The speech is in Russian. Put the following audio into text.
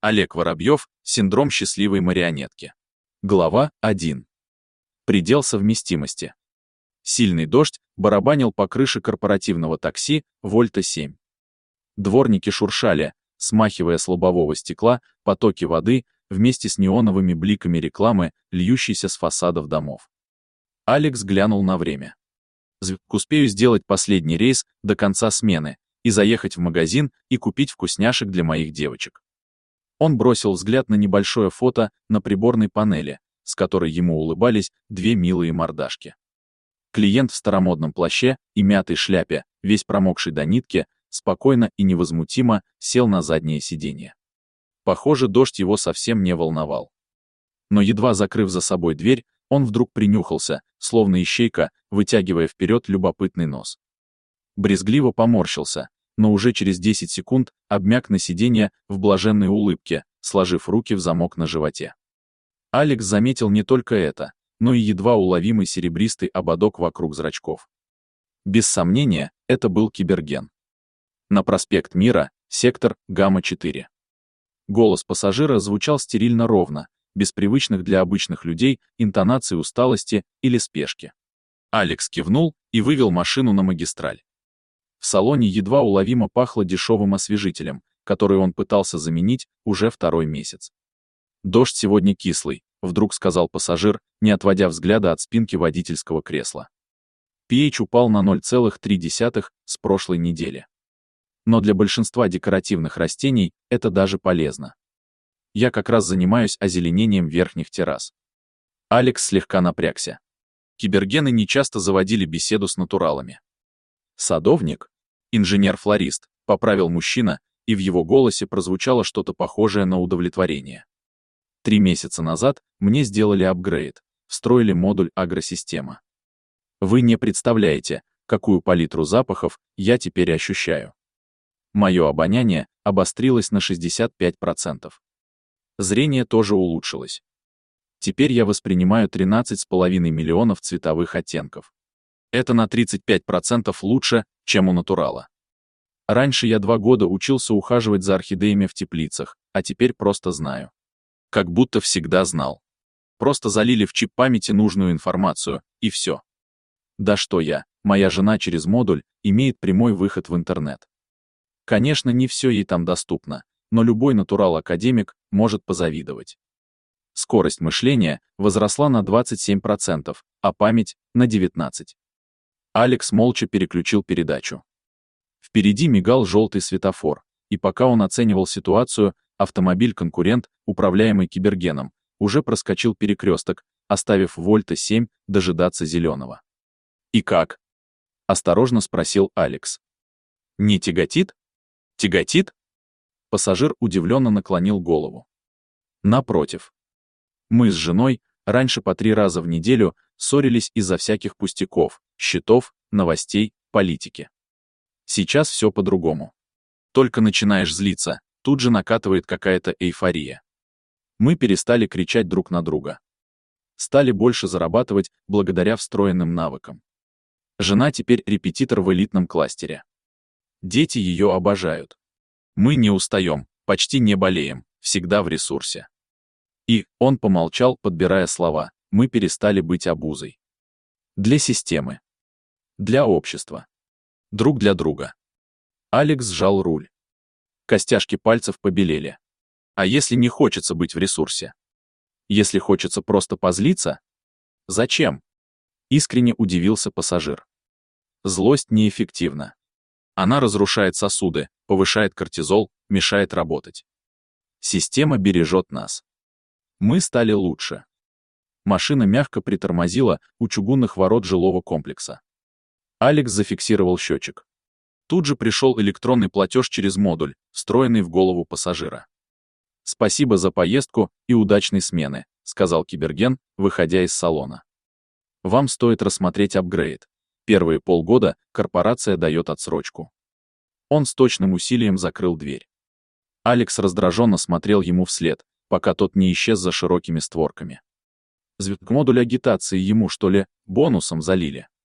Олег Воробьев. Синдром счастливой марионетки. Глава 1. Предел совместимости. Сильный дождь барабанил по крыше корпоративного такси Вольта-7. Дворники шуршали, смахивая с лобового стекла потоки воды вместе с неоновыми бликами рекламы, льющейся с фасадов домов. Алекс глянул на время. Успею сделать последний рейс до конца смены и заехать в магазин и купить вкусняшек для моих девочек. Он бросил взгляд на небольшое фото на приборной панели, с которой ему улыбались две милые мордашки. Клиент в старомодном плаще и мятой шляпе, весь промокший до нитки, спокойно и невозмутимо сел на заднее сиденье. Похоже, дождь его совсем не волновал. Но едва закрыв за собой дверь, он вдруг принюхался, словно ищейка, вытягивая вперед любопытный нос. Брезгливо поморщился, но уже через 10 секунд обмяк на сиденье в блаженной улыбке, сложив руки в замок на животе. Алекс заметил не только это, но и едва уловимый серебристый ободок вокруг зрачков. Без сомнения, это был киберген. На проспект Мира, сектор Гамма-4. Голос пассажира звучал стерильно ровно, без привычных для обычных людей интонаций усталости или спешки. Алекс кивнул и вывел машину на магистраль. В салоне едва уловимо пахло дешевым освежителем, который он пытался заменить уже второй месяц. «Дождь сегодня кислый», — вдруг сказал пассажир, не отводя взгляда от спинки водительского кресла. pH упал на 0,3 с прошлой недели. Но для большинства декоративных растений это даже полезно. Я как раз занимаюсь озеленением верхних террас. Алекс слегка напрягся. Кибергены нечасто заводили беседу с натуралами. «Садовник? Инженер-флорист», — поправил мужчина, и в его голосе прозвучало что-то похожее на удовлетворение. 3 месяца назад мне сделали апгрейд, встроили модуль агросистема. Вы не представляете, какую палитру запахов я теперь ощущаю. Мое обоняние обострилось на 65%. Зрение тоже улучшилось. Теперь я воспринимаю 13,5 миллионов цветовых оттенков. Это на 35% лучше, чем у натурала. Раньше я 2 года учился ухаживать за орхидеями в теплицах, а теперь просто знаю. Как будто всегда знал. Просто залили в чип памяти нужную информацию, и все. Да что я, моя жена через модуль имеет прямой выход в интернет. Конечно, не все ей там доступно, но любой натурал-академик может позавидовать. Скорость мышления возросла на 27%, а память — на 19%. Алекс молча переключил передачу. Впереди мигал желтый светофор, и пока он оценивал ситуацию, автомобиль-конкурент, управляемый кибергеном, уже проскочил перекресток, оставив Вольта-7 дожидаться зеленого. «И как?» — осторожно спросил Алекс. «Не тяготит?» «Тяготит?» Пассажир удивленно наклонил голову. «Напротив. Мы с женой раньше по 3 раза в неделю ссорились из-за всяких пустяков, счетов, новостей, политики. Сейчас все по-другому. Только начинаешь злиться, тут же накатывает какая-то эйфория. Мы перестали кричать друг на друга. Стали больше зарабатывать благодаря встроенным навыкам. Жена теперь репетитор в элитном кластере. Дети ее обожают. Мы не устаем, почти не болеем, всегда в ресурсе. И он помолчал, подбирая слова. Мы перестали быть обузой. Для системы. Для общества. Друг для друга. Алекс сжал руль. Костяшки пальцев побелели. А если не хочется быть в ресурсе? Если хочется просто позлиться? Зачем? Искренне удивился пассажир. Злость неэффективна. Она разрушает сосуды, повышает кортизол, мешает работать. Система бережет нас. Мы стали лучше. Машина мягко притормозила у чугунных ворот жилого комплекса. Алекс зафиксировал счетчик. Тут же пришел электронный платеж через модуль, встроенный в голову пассажира. «Спасибо за поездку и удачной смены», — сказал киберген, выходя из салона. «Вам стоит рассмотреть апгрейд. Первые полгода корпорация дает отсрочку». Он с точным усилием закрыл дверь. Алекс раздраженно смотрел ему вслед, пока тот не исчез за широкими створками. Модуль агитации ему, что ли, бонусом залили?